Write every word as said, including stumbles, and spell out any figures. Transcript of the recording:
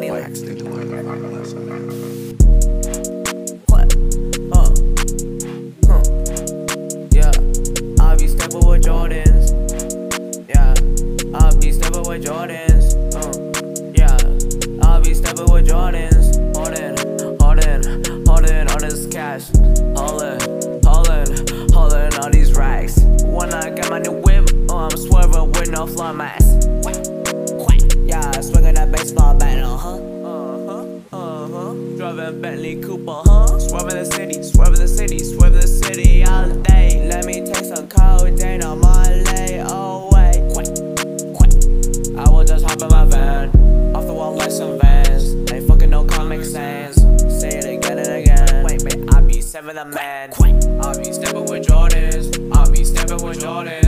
money Wait, like. stick to one. What? Uh. Huh. Yeah. I'll be stepping with Jordans. Yeah. I'll be stepping with Jordans. Uh. Yeah. I'll be stepping with Jordans. Holding, holding, holding all this cash. Holding, holding, holding all these racks. When I got my new whip, oh, I'm swerving with no floor mats. Yeah, swinging that baseball bat, uh huh. Uh huh, uh huh. Driving Bentley Cooper, huh? Swerving the city, swerving the city, swerving the city all day. Let me take some codeine on my lay away. I will just hop in my van, off the wall like some vans. Ain't fucking no Comic Sans. Say it again and again. Wait, wait, I be seven the man. I'll be stepping with Jordans. I'll be stepping with Jordans.